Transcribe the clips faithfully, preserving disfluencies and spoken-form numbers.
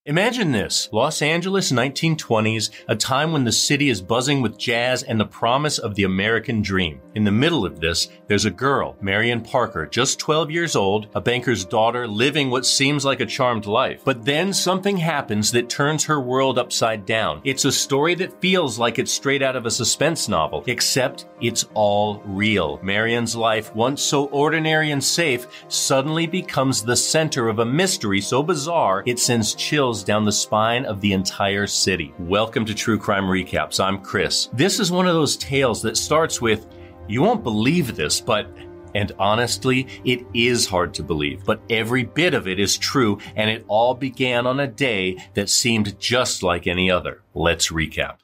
Imagine this, Los Angeles, nineteen twenties, a time when the city is buzzing with jazz and the promise of the American dream. In the middle of this, there's a girl, Marion Parker, just twelve years old, a banker's daughter, living what seems like a charmed life. But then something happens that turns her world upside down. It's a story that feels like it's straight out of a suspense novel, except it's all real. Marion's life, once so ordinary and safe, suddenly becomes the center of a mystery so bizarre it sends chills down the spine of the entire city. Welcome to True Crime Recaps. I'm Chris. This is one of those tales that starts with, you won't believe this, but... And honestly, it is hard to believe, but every bit of it is true, and it all began on a day that seemed just like any other. Let's recap.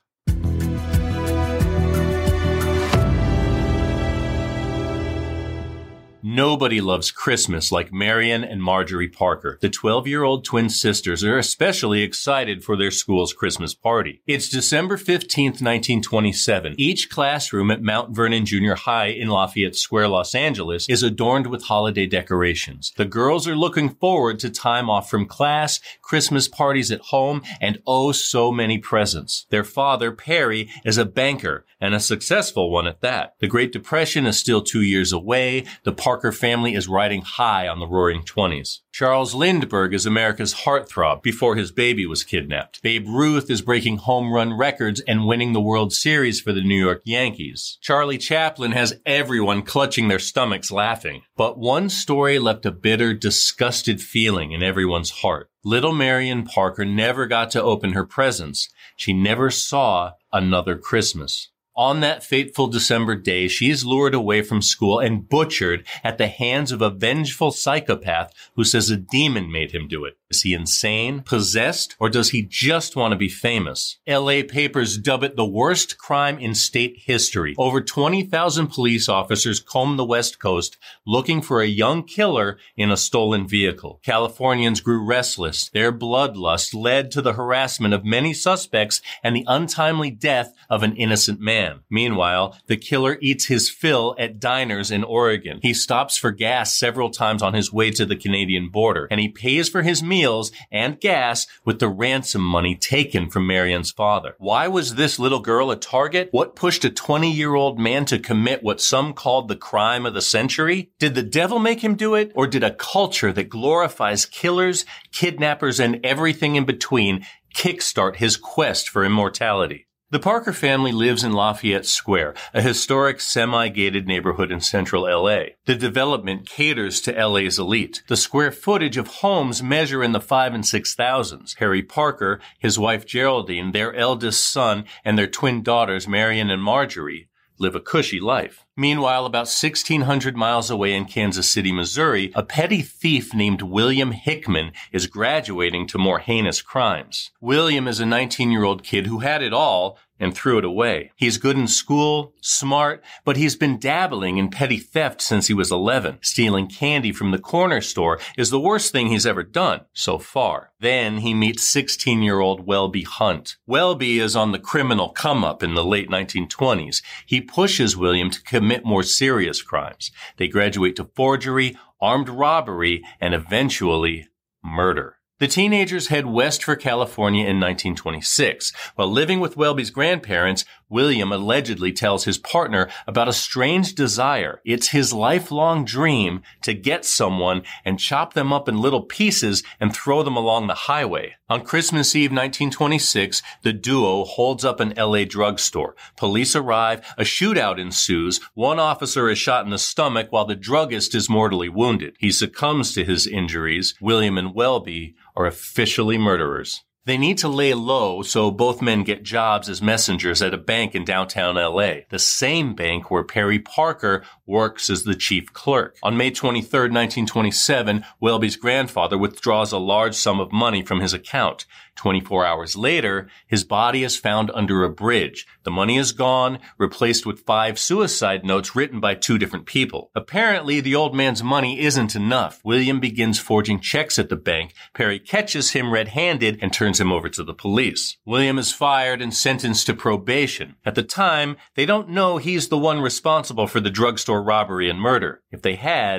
Nobody loves Christmas like Marion and Marjorie Parker. The twelve-year-old twin sisters are especially excited for their school's Christmas party. It's December fifteenth, nineteen twenty-seven. Each classroom at Mount Vernon Junior High in Lafayette Square, Los Angeles, is adorned with holiday decorations. The girls are looking forward to time off from class, Christmas parties at home, and oh so many presents. Their father, Perry, is a banker, and a successful one at that. The Great Depression is still two years away. The Parker family is riding high on the roaring twenties. Charles Lindbergh is America's heartthrob before his baby was kidnapped. Babe Ruth is breaking home run records and winning the World Series for the New York Yankees. Charlie Chaplin has everyone clutching their stomachs laughing. But one story left a bitter, disgusted feeling in everyone's heart. Little Marion Parker never got to open her presents. She never saw another Christmas. On that fateful December day, she is lured away from school and butchered at the hands of a vengeful psychopath who says a demon made him do it. Is he insane, possessed, or does he just want to be famous? L A papers dub it the worst crime in state history. Over twenty thousand police officers comb the West Coast looking for a young killer in a stolen vehicle. Californians grew restless. Their bloodlust led to the harassment of many suspects and the untimely death of an innocent man. Meanwhile, the killer eats his fill at diners in Oregon. He stops for gas several times on his way to the Canadian border, and he pays for his meals and gas with the ransom money taken from Marion's father. Why was this little girl a target? What pushed a twenty-year-old man to commit what some called the crime of the century? Did the devil make him do it? Or did a culture that glorifies killers, kidnappers, and everything in between kickstart his quest for immortality? The Parker family lives in Lafayette Square, a historic semi-gated neighborhood in central L A. The development caters to L A's elite. The square footage of homes measure in the five and six thousands. Harry Parker, his wife Geraldine, their eldest son, and their twin daughters Marion and Marjorie live a cushy life. Meanwhile, about sixteen hundred miles away in Kansas City, Missouri, a petty thief named William Hickman is graduating to more heinous crimes. William is a nineteen-year-old kid who had it all and threw it away. He's good in school, smart, but he's been dabbling in petty theft since he was eleven. Stealing candy from the corner store is the worst thing he's ever done so far. Then he meets sixteen-year-old Welby Hunt. Welby is on the criminal come-up in the late nineteen twenties. He pushes William to commit more serious crimes. They graduate to forgery, armed robbery, and eventually murder. The teenagers head west for California in nineteen twenty-six. While living with Welby's grandparents, William allegedly tells his partner about a strange desire. It's his lifelong dream to get someone and chop them up in little pieces and throw them along the highway. On Christmas Eve nineteen twenty-six, the duo holds up an L A drugstore. Police arrive, a shootout ensues, one officer is shot in the stomach while the druggist is mortally wounded. He succumbs to his injuries. William and Welby are officially murderers. They need to lay low, so both men get jobs as messengers at a bank in downtown L A, the same bank where Perry Parker works as the chief clerk. On May twenty-third, nineteen twenty-seven, Welby's grandfather withdraws a large sum of money from his account. twenty-four hours later, his body is found under a bridge. The money is gone, replaced with five suicide notes written by two different people. Apparently, the old man's money isn't enough. William begins forging checks at the bank. Perry catches him red-handed and turns him over to the police. William is fired and sentenced to probation. At the time, they don't know he's the one responsible for the drugstore robbery and murder. If they had,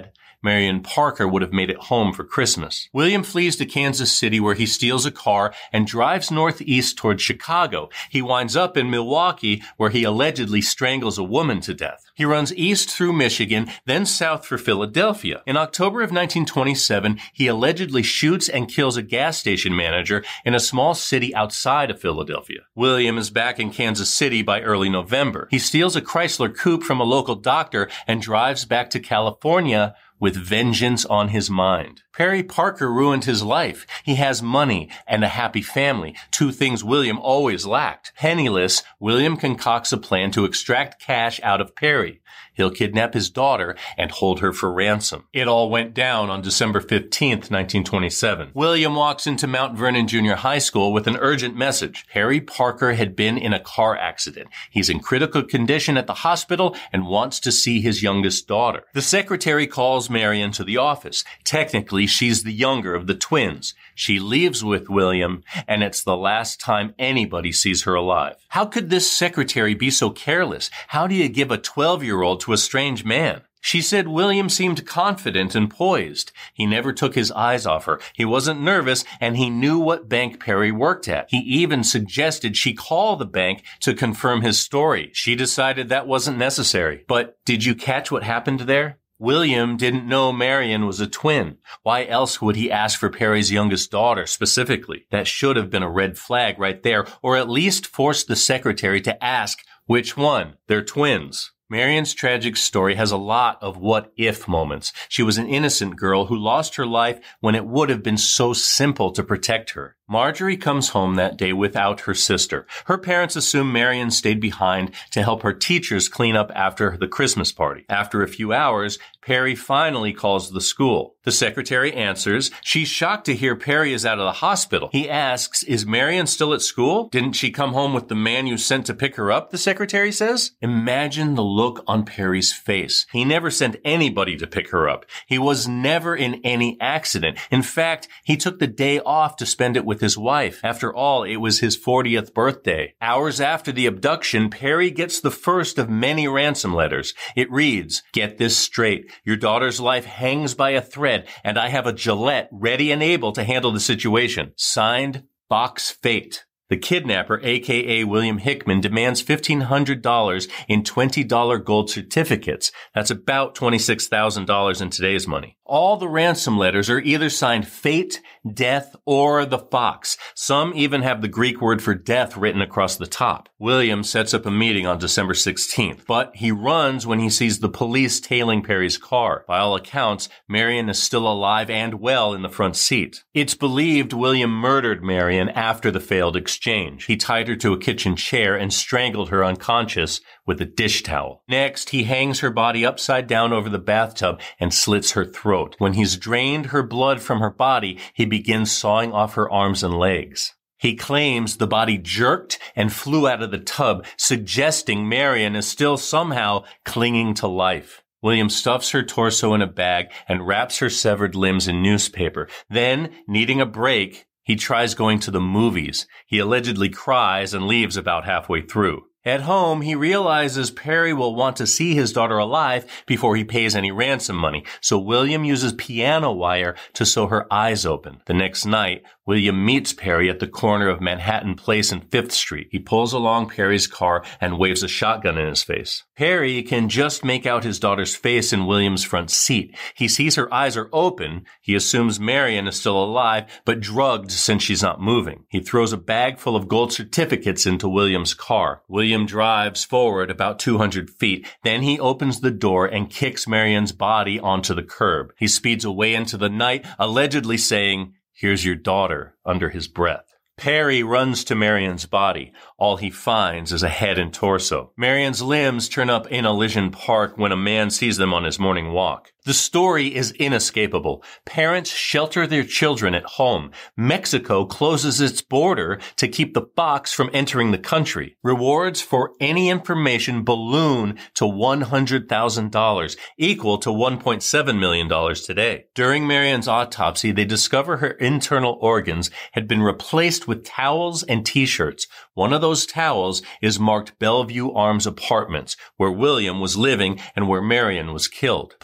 Marion Parker would have made it home for Christmas. William flees to Kansas City where he steals a car and drives northeast toward Chicago. He winds up in Milwaukee where he allegedly strangles a woman to death. He runs east through Michigan, then south for Philadelphia. In October of nineteen twenty-seven, he allegedly shoots and kills a gas station manager in a small city outside of Philadelphia. William is back in Kansas City by early November. He steals a Chrysler coupe from a local doctor and drives back to California with vengeance on his mind. Perry Parker ruined his life. He has money and a happy family, two things William always lacked. Penniless, William concocts a plan to extract cash out of Perry. He'll kidnap his daughter and hold her for ransom. It all went down on December fifteenth, nineteen twenty-seven. William walks into Mount Vernon Junior High School with an urgent message. Perry Parker had been in a car accident. He's in critical condition at the hospital and wants to see his youngest daughter. The secretary calls Marion to the office. Technically, she's the younger of the twins. She leaves with William, and it's the last time anybody sees her alive. How could this secretary be so careless? How do you give a twelve-year-old to a strange man? She said William seemed confident and poised. He never took his eyes off her. He wasn't nervous, and he knew what bank Perry worked at. He even suggested she call the bank to confirm his story. She decided that wasn't necessary. But did you catch what happened there? William didn't know Marion was a twin. Why else would he ask for Perry's youngest daughter specifically? That should have been a red flag right there, or at least force the secretary to ask which one. They're twins. Marion's tragic story has a lot of what-if moments. She was an innocent girl who lost her life when it would have been so simple to protect her. Marjorie comes home that day without her sister. Her parents assume Marion stayed behind to help her teachers clean up after the Christmas party. After a few hours, Perry finally calls the school. The secretary answers. She's shocked to hear Perry is out of the hospital. He asks, is Marion still at school? Didn't she come home with the man you sent to pick her up, the secretary says? Imagine the look on Perry's face. He never sent anybody to pick her up. He was never in any accident. In fact, he took the day off to spend it with his wife. After all, it was his fortieth birthday. Hours after the abduction, Perry gets the first of many ransom letters. It reads, get this straight. Your daughter's life hangs by a thread, and I have a Gillette ready and able to handle the situation. Signed, Box Fate. The kidnapper, a k a. William Hickman, demands fifteen hundred dollars in twenty dollar gold certificates. That's about twenty-six thousand dollars in today's money. All the ransom letters are either signed Fate, Death, or the Fox. Some even have the Greek word for death written across the top. William sets up a meeting on December sixteenth, but he runs when he sees the police tailing Perry's car. By all accounts, Marion is still alive and well in the front seat. It's believed William murdered Marion after the failed exchange. He tied her to a kitchen chair and strangled her unconscious with a dish towel. Next, he hangs her body upside down over the bathtub and slits her throat. When he's drained her blood from her body, he begins sawing off her arms and legs. He claims the body jerked and flew out of the tub, suggesting Marion is still somehow clinging to life. William stuffs her torso in a bag and wraps her severed limbs in newspaper. Then, needing a break, he tries going to the movies. He allegedly cries and leaves about halfway through. At home, he realizes Perry will want to see his daughter alive before he pays any ransom money, so William uses piano wire to sew her eyes open. The next night, William meets Perry at the corner of Manhattan Place and Fifth Street. He pulls along Perry's car and waves a shotgun in his face. Perry can just make out his daughter's face in William's front seat. He sees her eyes are open. He assumes Marion is still alive, but drugged since she's not moving. He throws a bag full of gold certificates into William's car. William drives forward about two hundred feet. Then he opens the door and kicks Marion's body onto the curb. He speeds away into the night, allegedly saying, "Here's your daughter," under his breath. Perry runs to Marion's body. All he finds is a head and torso. Marion's limbs turn up in Elysian Park when a man sees them on his morning walk. The story is inescapable. Parents shelter their children at home. Mexico closes its border to keep the fox from entering the country. Rewards for any information balloon to one hundred thousand dollars, equal to one point seven million dollars today. During Marion's autopsy, they discover her internal organs had been replaced with towels and t-shirts. One of those towels is marked Bellevue Arms Apartments, where William was living and where Marion was killed. Police even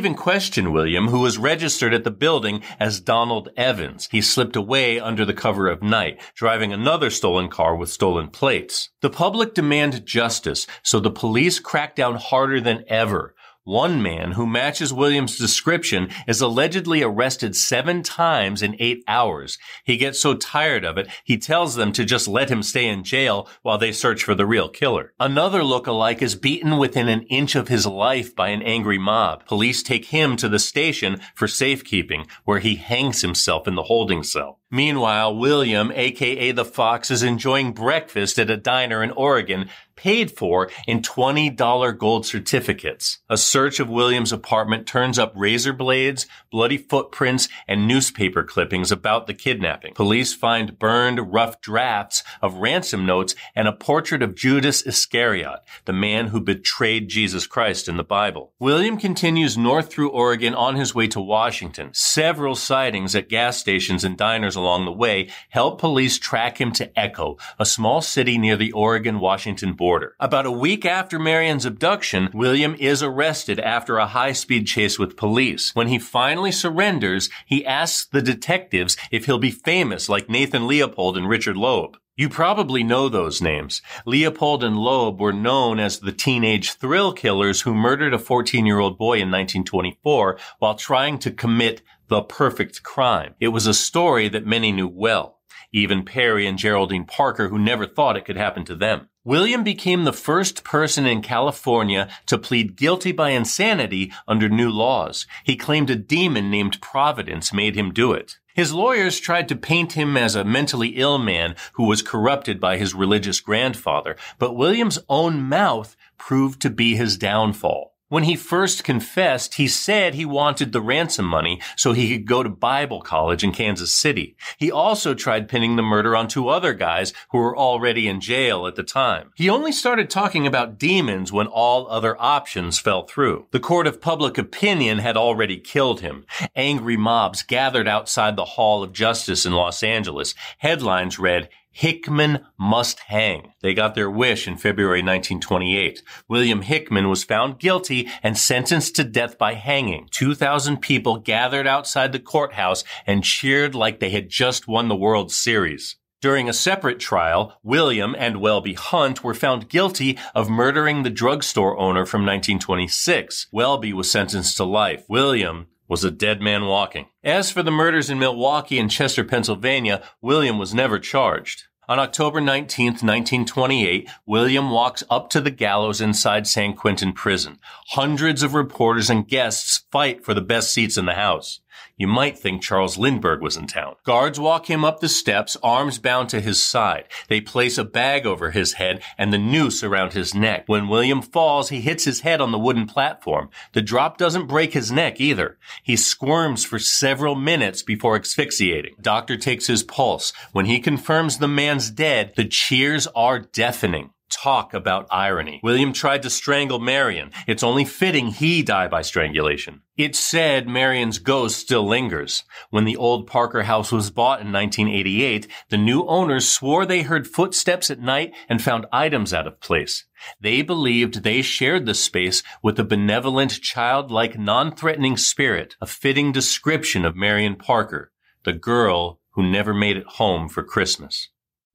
even question William, who was registered at the building as Donald Evans. He slipped away under the cover of night, driving another stolen car with stolen plates. The public demanded justice, so the police cracked down harder than ever. One man who matches William's description is allegedly arrested seven times in eight hours. He gets so tired of it, he tells them to just let him stay in jail while they search for the real killer. Another look-alike is beaten within an inch of his life by an angry mob. Police take him to the station for safekeeping, where he hangs himself in the holding cell. Meanwhile, William, aka the Fox, is enjoying breakfast at a diner in Oregon, paid for in twenty dollar gold certificates. A search of William's apartment turns up razor blades, bloody footprints, and newspaper clippings about the kidnapping. Police find burned, rough drafts of ransom notes and a portrait of Judas Iscariot, the man who betrayed Jesus Christ in the Bible. William continues north through Oregon on his way to Washington. Several sightings at gas stations and diners along the way help police track him to Echo, a small city near the Oregon-Washington border. About a week after Marion's abduction, William is arrested after a high-speed chase with police. When he finally surrenders, he asks the detectives if he'll be famous like Nathan Leopold and Richard Loeb. You probably know those names. Leopold and Loeb were known as the teenage thrill killers who murdered a fourteen-year-old boy in nineteen twenty-four while trying to commit the perfect crime. It was a story that many knew well. Even Perry and Geraldine Parker, who never thought it could happen to them. William became the first person in California to plead guilty by insanity under new laws. He claimed a demon named Providence made him do it. His lawyers tried to paint him as a mentally ill man who was corrupted by his religious grandfather, but William's own mouth proved to be his downfall. When he first confessed, he said he wanted the ransom money so he could go to Bible college in Kansas City. He also tried pinning the murder on two other guys who were already in jail at the time. He only started talking about demons when all other options fell through. The court of public opinion had already killed him. Angry mobs gathered outside the Hall of Justice in Los Angeles. Headlines read, "Hickman must hang." They got their wish in February nineteen twenty-eight. William Hickman was found guilty and sentenced to death by hanging. two thousand people gathered outside the courthouse and cheered like they had just won the World Series. During a separate trial, William and Welby Hunt were found guilty of murdering the drugstore owner from nineteen twenty-six. Welby was sentenced to life. William was a dead man walking. As for the murders in Milwaukee and Chester, Pennsylvania, William was never charged. On October nineteenth, nineteen twenty-eight, William walks up to the gallows inside San Quentin prison. Hundreds of reporters and guests fight for the best seats in the house. You might think Charles Lindbergh was in town. Guards walk him up the steps, arms bound to his side. They place a bag over his head and the noose around his neck. When William falls, he hits his head on the wooden platform. The drop doesn't break his neck either. He squirms for several minutes before asphyxiating. Doctor takes his pulse. When he confirms the man's dead, the cheers are deafening. Talk about irony. William tried to strangle Marion. It's only fitting he die by strangulation. It's said Marion's ghost still lingers. When the old Parker house was bought in nineteen eighty-eight, the new owners swore they heard footsteps at night and found items out of place. They believed they shared the space with a benevolent, childlike, non-threatening spirit, a fitting description of Marion Parker, the girl who never made it home for Christmas.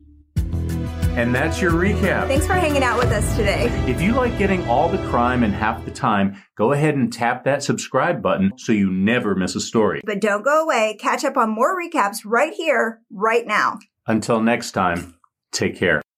And that's your recap. Thanks for hanging out with us today. If you like getting all the crime in half the time, go ahead and tap that subscribe button so you never miss a story. But don't go away. Catch up on more recaps right here, right now. Until next time, take care.